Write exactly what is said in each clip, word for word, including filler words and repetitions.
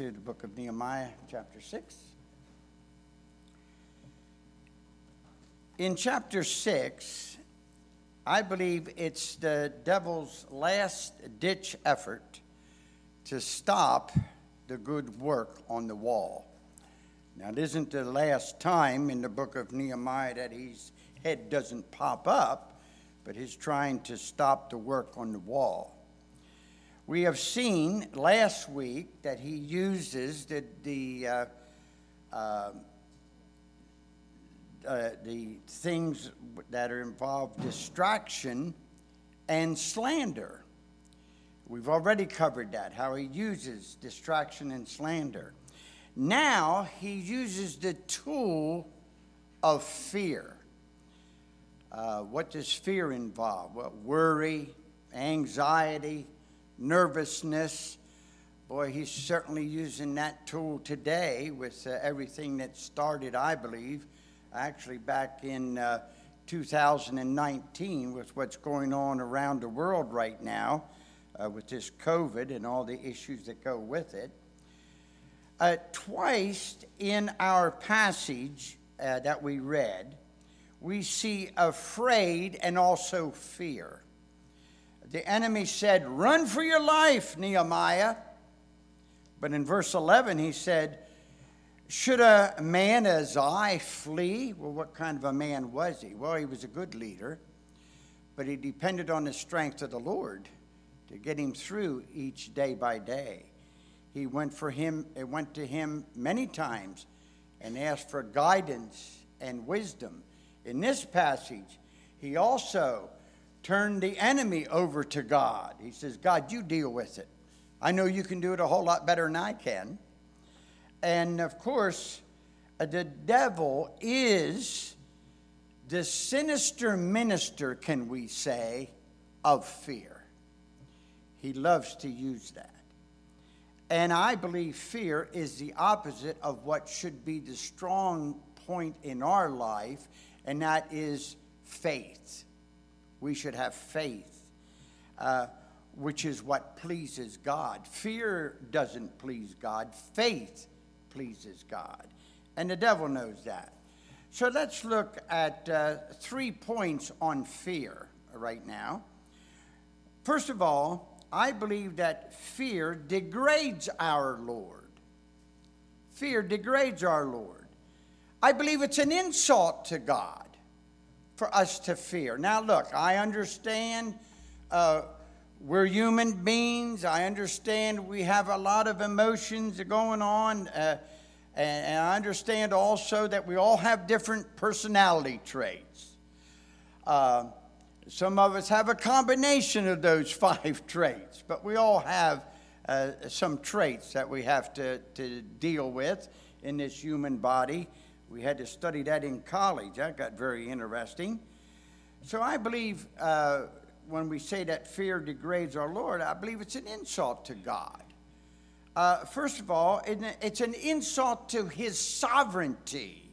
to the book of Nehemiah, chapter six. In chapter six, I believe it's the devil's last-ditch effort to stop the good work on the wall. Now, it isn't the last time in the book of Nehemiah that his head doesn't pop up, but he's trying to stop the work on the wall. We have seen last week that he uses the the uh, uh, uh, the things that are involved distraction and slander. We've already covered that, how he uses distraction and slander. Now he uses the tool of fear. Uh, what does fear involve? Well, worry, anxiety, nervousness. Boy, he's certainly using that tool today with uh, everything that started, I believe, actually back in uh, two thousand nineteen with what's going on around the world right now uh, with this COVID and all the issues that go with it. Uh, twice in our passage uh, that we read, we see afraid and also fear. The enemy said, "Run for your life, Nehemiah." But in verse eleven, he said, "Should a man as I flee?" Well, what kind of a man was he? Well, he was a good leader, but he depended on the strength of the Lord to get him through each day by day. He went for him, it went to him many times and asked for guidance and wisdom. In this passage, he also turned the enemy over to God. He says, "God, you deal with it. I know you can do it a whole lot better than I can." And of course, uh, the devil is the sinister minister, can we say, of fear. He loves to use that. And I believe fear is the opposite of what should be the strong point in our life, and that is faith. We should have faith, uh, which is what pleases God. Fear doesn't please God. Faith pleases God. And the devil knows that. So let's look at uh, three points on fear right now. First of all, I believe that fear degrades our Lord. Fear degrades our Lord. I believe it's an insult to God for us to fear. Now, look, I understand uh, we're human beings. I understand we have a lot of emotions going on. Uh, and, and I understand also that we all have different personality traits. Uh, some of us have a combination of those five traits, but we all have uh, some traits that we have to, to deal with in this human body. We had to study that in college. That got very interesting. So I believe uh, when we say that fear degrades our Lord, I believe it's an insult to God. Uh, first of all, it's an insult to his sovereignty.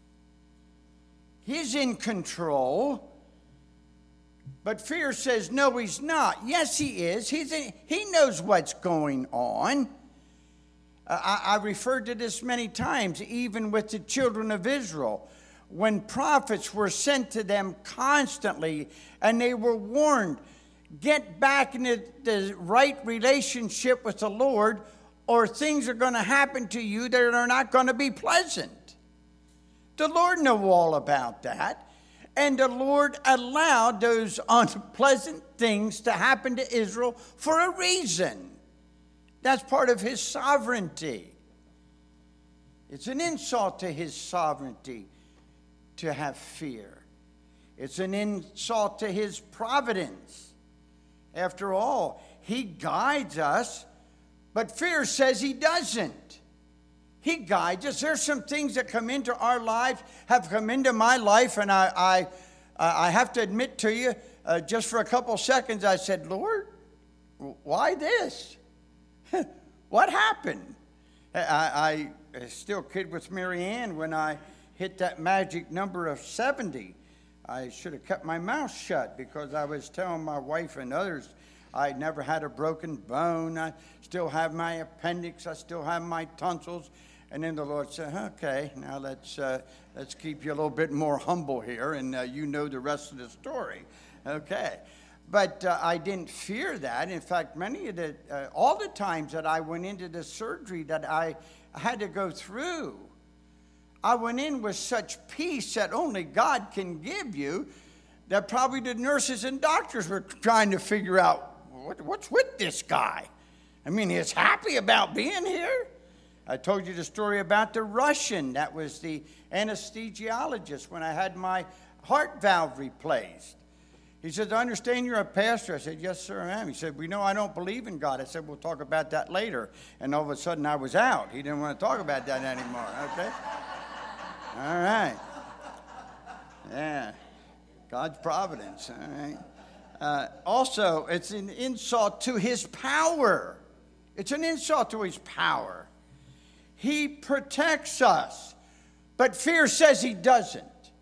He's in control, but fear says, no, he's not. Yes, he is. He's in, he knows what's going on. Uh, I, I referred to this many times, even with the children of Israel, when prophets were sent to them constantly and they were warned, get back into the right relationship with the Lord or things are going to happen to you that are not going to be pleasant. The Lord knew all about that, and the Lord allowed those unpleasant things to happen to Israel for a reason. That's part of his sovereignty. It's an insult to his sovereignty to have fear. It's an insult to his providence. After all, he guides us, but fear says he doesn't. He guides us. There's some things that come into our lives, have come into my life, and I I, I have to admit to you, uh, just for a couple seconds, I said, Lord, why this? What happened? I, I still kid with Mary Ann when I hit that magic number of seventy. I should have kept my mouth shut because I was telling my wife and others I never had a broken bone. I still have my appendix. I still have my tonsils. And then the Lord said, okay, now let's uh, let's keep you a little bit more humble here, and uh, you know the rest of the story. Okay. But uh, I didn't fear that. In fact, many of the, uh, all the times that I went into the surgery that I had to go through, I went in with such peace that only God can give you, that probably the nurses and doctors were trying to figure out, what, what's with this guy? I mean, he's happy about being here. I told you the story about the Russian that was the anesthesiologist when I had my heart valve replaced. He said, I understand you're a pastor. I said, yes, sir, I am. He said, we know I don't believe in God. I said, we'll talk about that later. And all of a sudden I was out. He didn't want to talk about that anymore, okay? All right. Yeah. God's providence, all right? Uh, also, it's an insult to his power. It's an insult to his power. He protects us, but fear says he doesn't.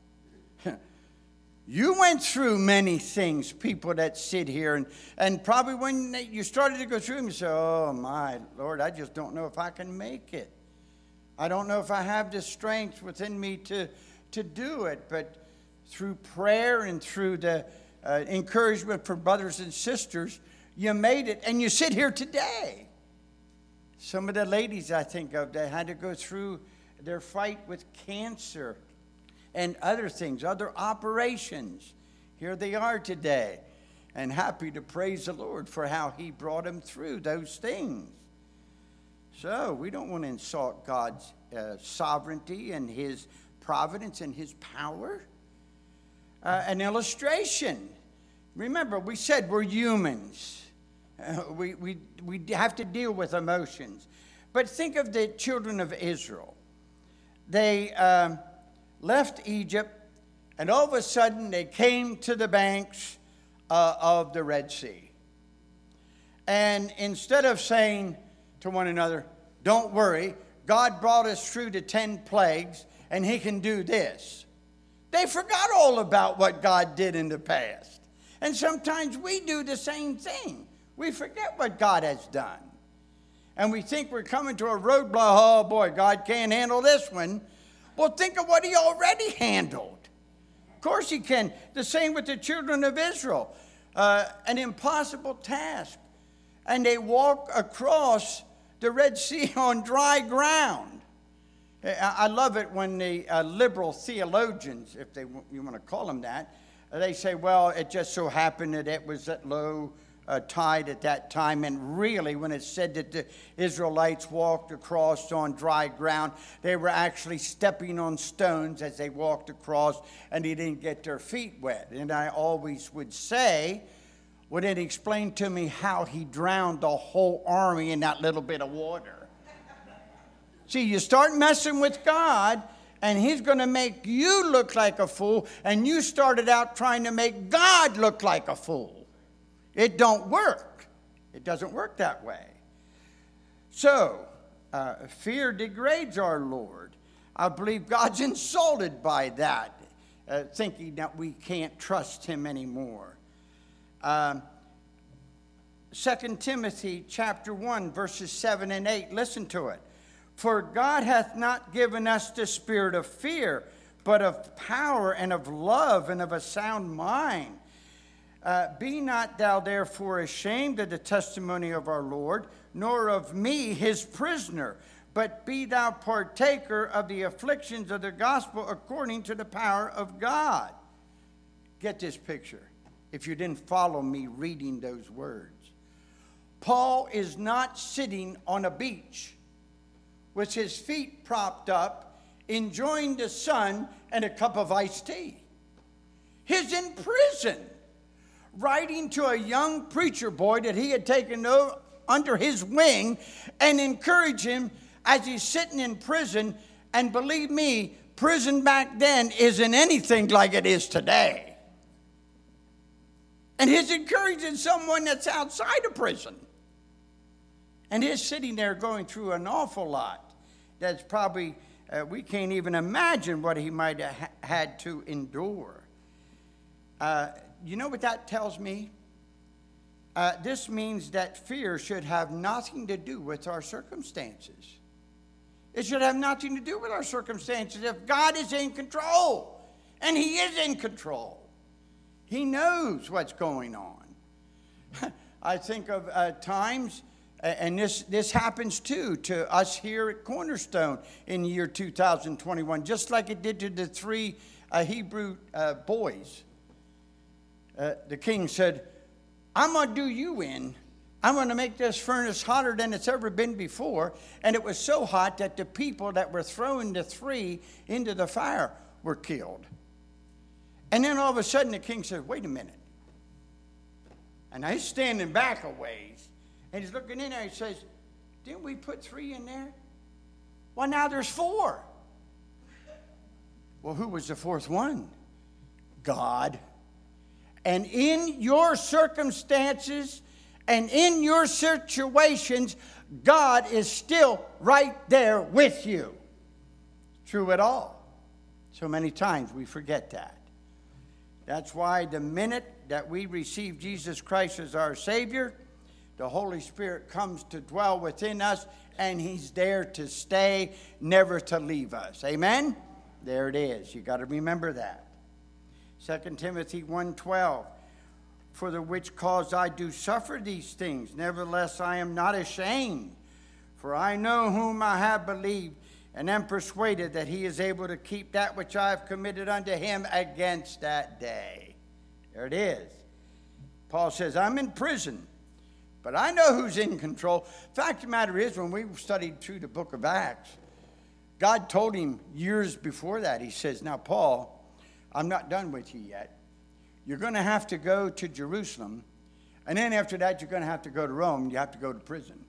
You went through many things, people that sit here, and, and probably when you started to go through them, you say, oh, my Lord, I just don't know if I can make it. I don't know if I have the strength within me to, to do it. But through prayer and through the uh, encouragement from brothers and sisters, you made it, and you sit here today. Some of the ladies I think of that had to go through their fight with cancer and other things, other operations. Here they are today, and happy to praise the Lord for how he brought them through those things. So we don't want to insult God's uh, sovereignty and his providence and his power. Uh, an illustration. Remember, we said we're humans. Uh, we, we, we have to deal with emotions. But think of the children of Israel. They um, left Egypt, and all of a sudden they came to the banks uh, of the Red Sea. And instead of saying to one another, don't worry, God brought us through the ten plagues, and he can do this. They forgot all about what God did in the past. And sometimes we do the same thing. We forget what God has done. And we think we're coming to a roadblock. Oh, boy, God can't handle this one. Well, think of what he already handled. Of course he can. The same with the children of Israel. Uh, an impossible task. And they walk across the Red Sea on dry ground. I love it when the uh, liberal theologians, if they you want to call them that, they say, well, it just so happened that it was at low uh, tide at that time. And really, when it said that the Israelites walked across on dry ground, they were actually stepping on stones as they walked across, and they didn't get their feet wet. And I always would say, would it explain to me how he drowned the whole army in that little bit of water? See, you start messing with God, and he's going to make you look like a fool, and you started out trying to make God look like a fool. It don't work. It doesn't work that way. So, uh, fear degrades our Lord. I believe God's insulted by that, uh, thinking that we can't trust him anymore. Um, Second Timothy chapter one, verses seven and eight. Listen to it. For God hath not given us the spirit of fear, but of power and of love and of a sound mind. Uh, be not thou therefore ashamed of the testimony of our Lord, nor of me his prisoner, but be thou partaker of the afflictions of the gospel according to the power of God. Get this picture, if you didn't follow me reading those words. Paul is not sitting on a beach with his feet propped up, enjoying the sun and a cup of iced tea. He's in prison, writing to a young preacher boy that he had taken under his wing and encourage him as he's sitting in prison. And believe me, prison back then isn't anything like it is today. And he's encouraging someone that's outside of prison. And he's sitting there going through an awful lot. That's probably, uh, we can't even imagine what he might have ha- had to endure. Uh, you know what that tells me? Uh, this means that fear should have nothing to do with our circumstances. It should have nothing to do with our circumstances. If God is in control, and He is in control, He knows what's going on. I think of uh, times, and this, this happens too to us here at Cornerstone in the year two thousand twenty-one, just like it did to the three uh, Hebrew uh, boys. Uh, the king said, I'm going to do you in. I'm going to make this furnace hotter than it's ever been before. And it was so hot that the people that were throwing the three into the fire were killed. And then all of a sudden the king said, wait a minute. And he's standing back a ways. And he's looking in there and he says, didn't we put three in there? Well, now there's four. Well, who was the fourth one? God. And in your circumstances and in your situations, God is still right there with you through it all. So many times we forget that. That's why the minute that we receive Jesus Christ as our Savior, the Holy Spirit comes to dwell within us, and He's there to stay, never to leave us. Amen? There it is. You got to remember that. Second Timothy one twelve, for the which cause I do suffer these things. Nevertheless, I am not ashamed, for I know whom I have believed, and am persuaded that He is able to keep that which I have committed unto Him against that day. There it is. Paul says, I'm in prison, but I know who's in control. Fact of the matter is, when we studied through the book of Acts, God told him years before that, He says, now, Paul, I'm not done with you yet. You're going to have to go to Jerusalem, and then after that, you're going to have to go to Rome. You have to go to prison.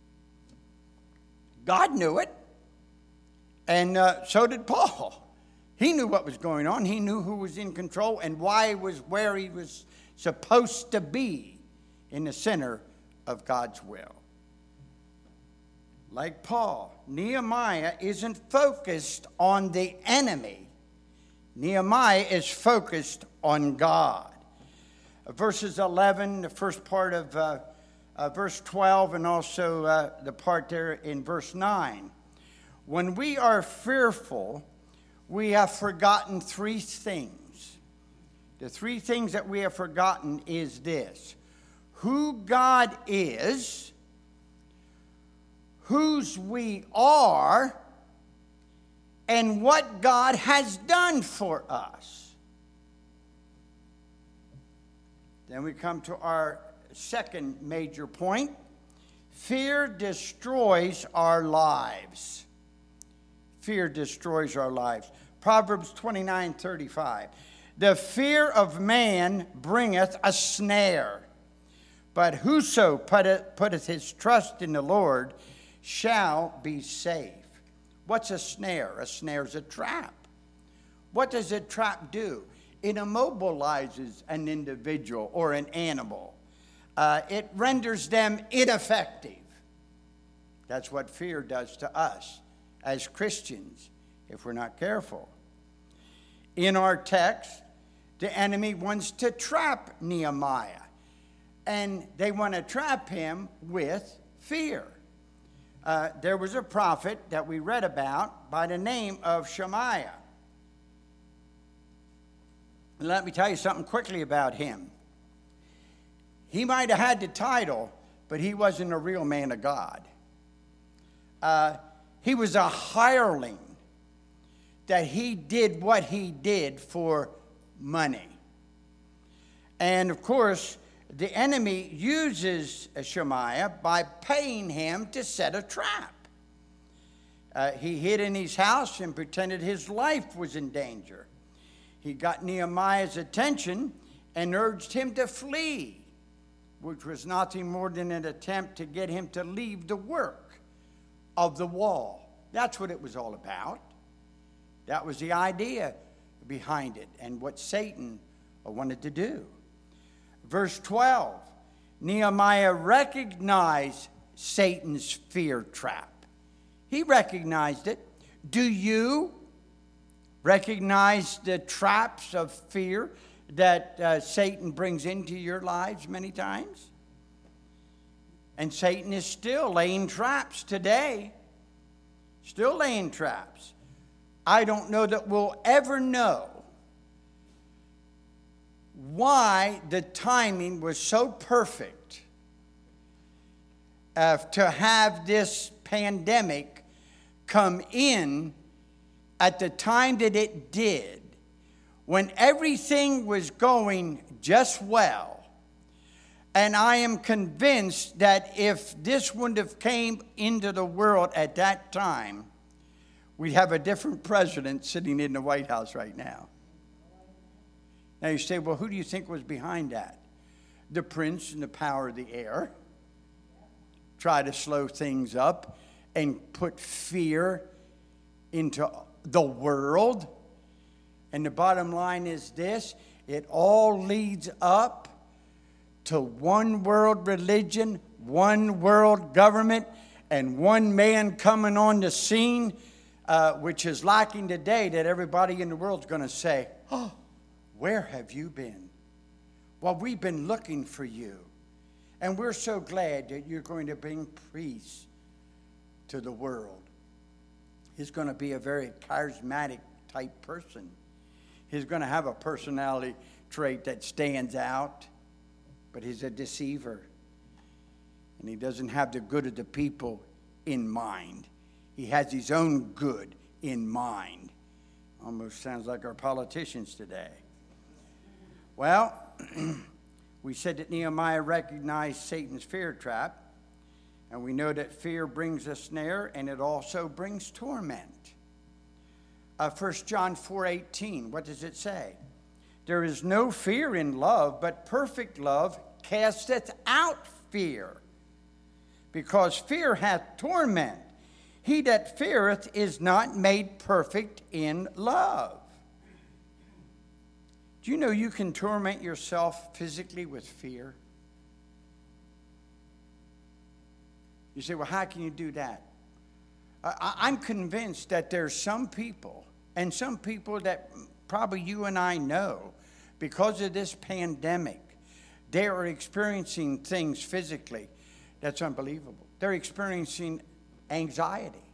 God knew it, and uh, so did Paul. He knew what was going on. He knew who was in control and why he was where he was supposed to be, in the center of God's will. Like Paul, Nehemiah isn't focused on the enemy. Nehemiah is focused on God. Uh, verses eleven, the first part of uh, uh, verse twelve, and also uh, the part there in verse nine. When we are fearful, we have forgotten three things. The three things that we have forgotten is this: who God is, whose we are, and what God has done for us. Then we come to our second major point. Fear destroys our lives. Fear destroys our lives. Proverbs twenty-nine thirty-five. The fear of man bringeth a snare, but whoso putteth, putteth his trust in the Lord shall be safe. What's a snare? A snare is a trap. What does a trap do? It immobilizes an individual or an animal. Uh, it renders them ineffective. That's what fear does to us as Christians if we're not careful. In our text, the enemy wants to trap Nehemiah, and they want to trap him with fear. Uh, there was a prophet that we read about by the name of Shemaiah. And let me tell you something quickly about him. He might have had the title, but he wasn't a real man of God. Uh, he was a hireling that he did what he did for money. And of course, the enemy uses Shemaiah by paying him to set a trap. Uh, he hid in his house and pretended his life was in danger. He got Nehemiah's attention and urged him to flee, which was nothing more than an attempt to get him to leave the work of the wall. That's what it was all about. That was the idea behind it and what Satan wanted to do. Verse twelve, Nehemiah recognized Satan's fear trap. He recognized it. Do you recognize the traps of fear that uh, Satan brings into your lives many times? And Satan is still laying traps today. Still laying traps. I don't know that we'll ever know why the timing was so perfect uh, to have this pandemic come in at the time that it did, when everything was going just well. And I am convinced that if this wouldn't have came into the world at that time, we'd have a different president sitting in the White House right now. Now you say, well, who do you think was behind that? The prince and the power of the air. Try to slow things up and put fear into the world. And the bottom line is this: it all leads up to one world religion, one world government, and one man coming on the scene, uh, which is lacking today, that everybody in the world's going to say, oh, where have you been? Well, we've been looking for you. And we're so glad that you're going to bring peace to the world. He's going to be a very charismatic type person. He's going to have a personality trait that stands out, but he's a deceiver. And he doesn't have the good of the people in mind. He has his own good in mind. Almost sounds like our politicians today. Well, we said that Nehemiah recognized Satan's fear trap, and we know that fear brings a snare, and it also brings torment. Uh, First John four eighteen, what does it say? There is no fear in love, but perfect love casteth out fear, because fear hath torment. He that feareth is not made perfect in love. Do you know you can torment yourself physically with fear? You say, well, how can you do that? I, I'm convinced that there's some people, and some people that probably you and I know, because of this pandemic, they are experiencing things physically that's unbelievable. They're experiencing anxiety,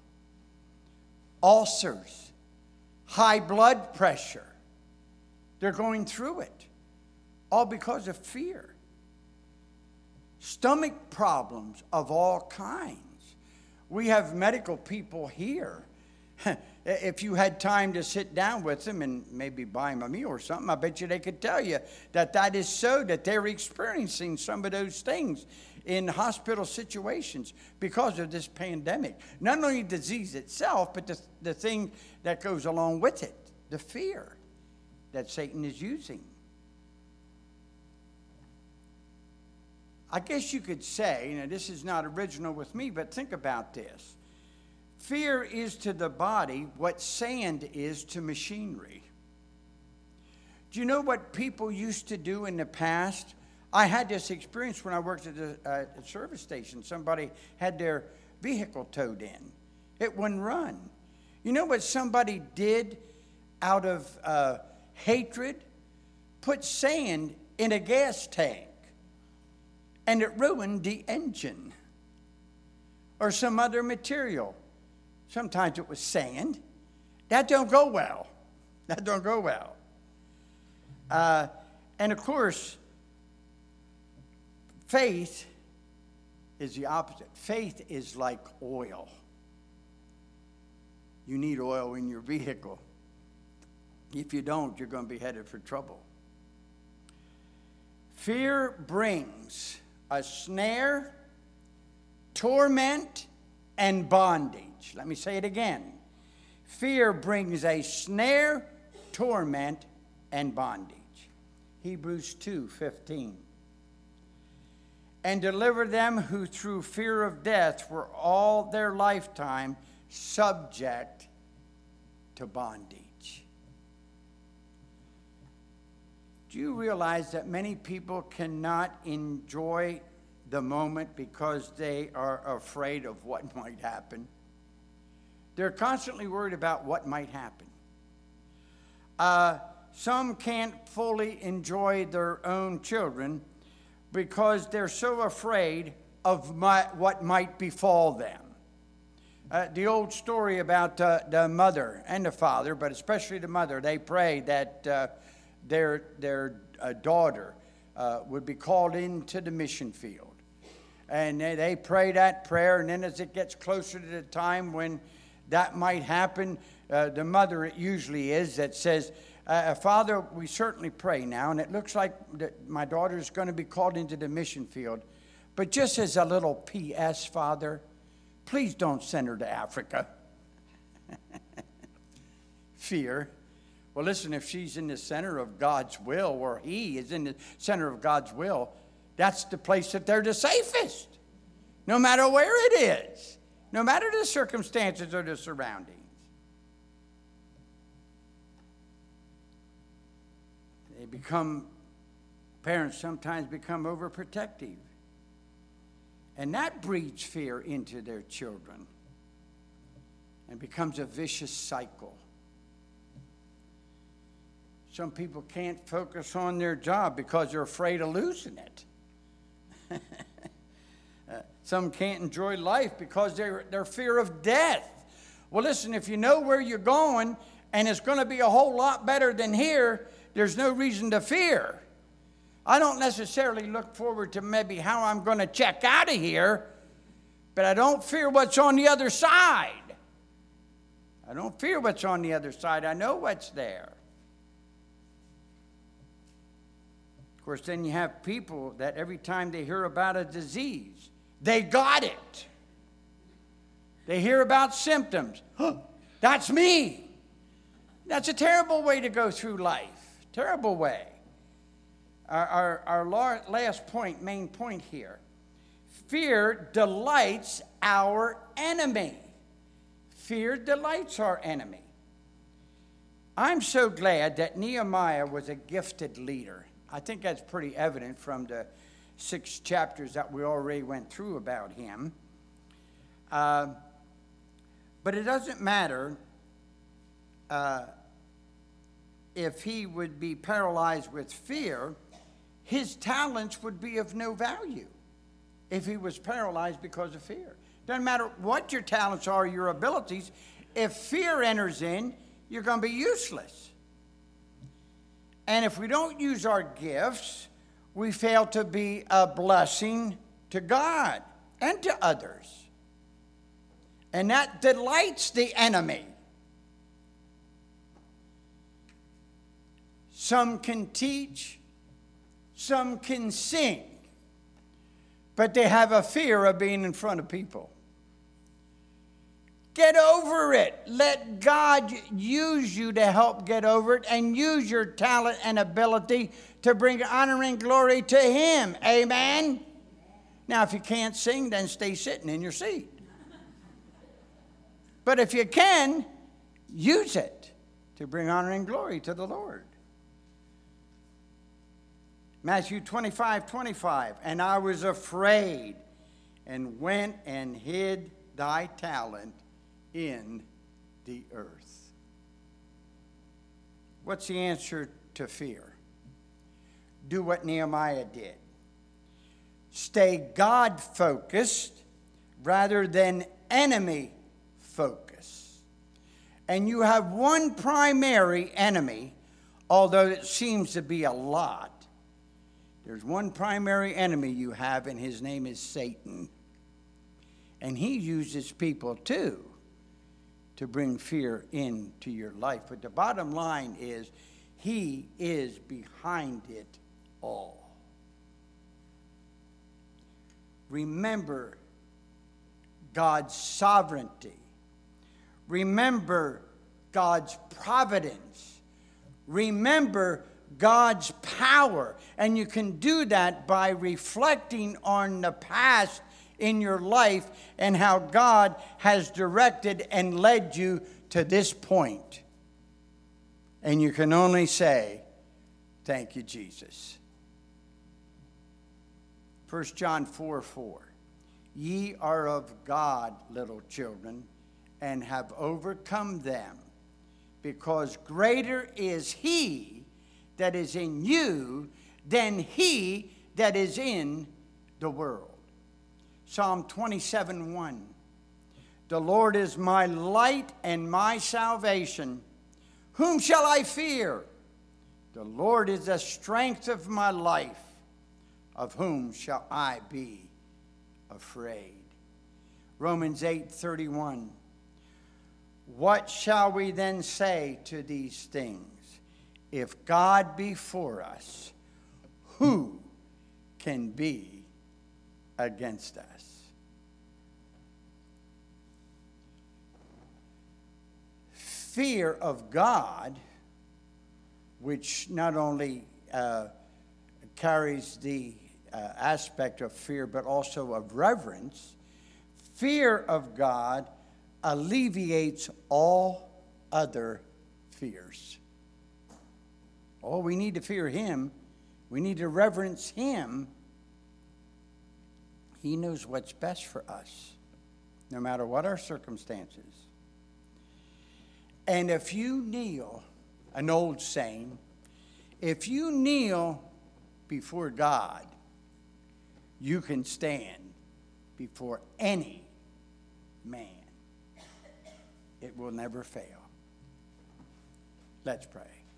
ulcers, high blood pressure. They're going through it, all because of fear. Stomach problems of all kinds. We have medical people here. If you had time to sit down with them and maybe buy them a meal or something, I bet you they could tell you that that is so, that they're experiencing some of those things in hospital situations because of this pandemic. Not only the disease itself, but the, the thing that goes along with it, the fear that Satan is using. I guess you could say, you know, this is not original with me, but think about this. Fear is to the body what sand is to machinery. Do you know what people used to do in the past? I had this experience when I worked at a, uh, a service station. Somebody had their vehicle towed in. It wouldn't run. You know what somebody did out of uh, hatred? Put sand in a gas tank, and it ruined the engine. Or some other material. Sometimes it was sand. That don't go well. That don't go well. Uh, and of course, faith is the opposite. Faith is like oil. You need oil in your vehicle. If you don't, you're going to be headed for trouble. Fear brings a snare, torment, and bondage. Let me say it again. Fear brings a snare, torment, and bondage. Hebrews two fifteen. And deliver them who through fear of death were all their lifetime subject to bondage. Do you realize that many people cannot enjoy the moment because they are afraid of what might happen? They're constantly worried about what might happen. Uh, some can't fully enjoy their own children because they're so afraid of my, what might befall them. Uh, the old story about uh, the mother and the father, but especially the mother, they prayed that uh, their, their uh, daughter uh, would be called into the mission field. And they, they pray that prayer, and then as it gets closer to the time when that might happen, uh, the mother, it usually is, that says, uh, Father, we certainly pray now, and it looks like that my daughter's going to be called into the mission field. But just as a little P S, Father, please don't send her to Africa. Fear. Well, listen, if she's in the center of God's will, or he is in the center of God's will, that's the place that they're the safest, no matter where it is, no matter the circumstances or the surroundings. They become, parents sometimes become overprotective. And that breeds fear into their children and becomes a vicious cycle. Some people can't focus on their job because they're afraid of losing it. uh, some can't enjoy life because they're, they're fear of death. Well, listen, if you know where you're going and it's going to be a whole lot better than here, there's no reason to fear. I don't necessarily look forward to maybe how I'm going to check out of here, but I don't fear what's on the other side. I don't fear what's on the other side. I know what's there. Of course, then you have people that every time they hear about a disease, they got it. They hear about symptoms. Oh, that's me. That's a terrible way to go through life. Terrible way. Our, our, our last point, main point here. Fear delights our enemy. Fear delights our enemy. I'm so glad that Nehemiah was a gifted leader. I think that's pretty evident from the six chapters that we already went through about him. Uh, but it doesn't matter uh, if he would be paralyzed with fear. His talents would be of no value if he was paralyzed because of fear. Doesn't matter what your talents are, your abilities. If fear enters in, you're going to be useless. And if we don't use our gifts, we fail to be a blessing to God and to others. And that delights the enemy. Some can teach. Some can sing, but they have a fear of being in front of people. Get over it. Let God use you to help get over it, and use your talent and ability to bring honor and glory to Him. Amen? Now, if you can't sing, then stay sitting in your seat. But if you can, use it to bring honor and glory to the Lord. Matthew twenty-five, twenty-five, and I was afraid and went and hid thy talent in the earth. What's the answer to fear? Do what Nehemiah did. Stay God-focused rather than enemy-focused. And you have one primary enemy, although it seems to be a lot. There's one primary enemy you have, and his name is Satan. And he uses people, too, to bring fear into your life. But the bottom line is, he is behind it all. Remember God's sovereignty. Remember God's providence. Remember God's power. And you can do that by reflecting on the past in your life and how God has directed and led you to this point. And you can only say, thank you, Jesus. First John four four. Ye are of God, little children, and have overcome them, because greater is he that is in you than he that is in the world. Psalm twenty-seven one. The Lord is my light and my salvation. Whom shall I fear? The Lord is the strength of my life. Of whom shall I be afraid? Romans eight thirty-one. What shall we then say to these things? If God be for us, who can be against us? Fear of God, which not only uh, carries the uh, aspect of fear, but also of reverence, fear of God alleviates all other fears. Oh, we need to fear him. We need to reverence him. He knows what's best for us, no matter what our circumstances. And if you kneel, an old saying, if you kneel before God, you can stand before any man. It will never fail. Let's pray.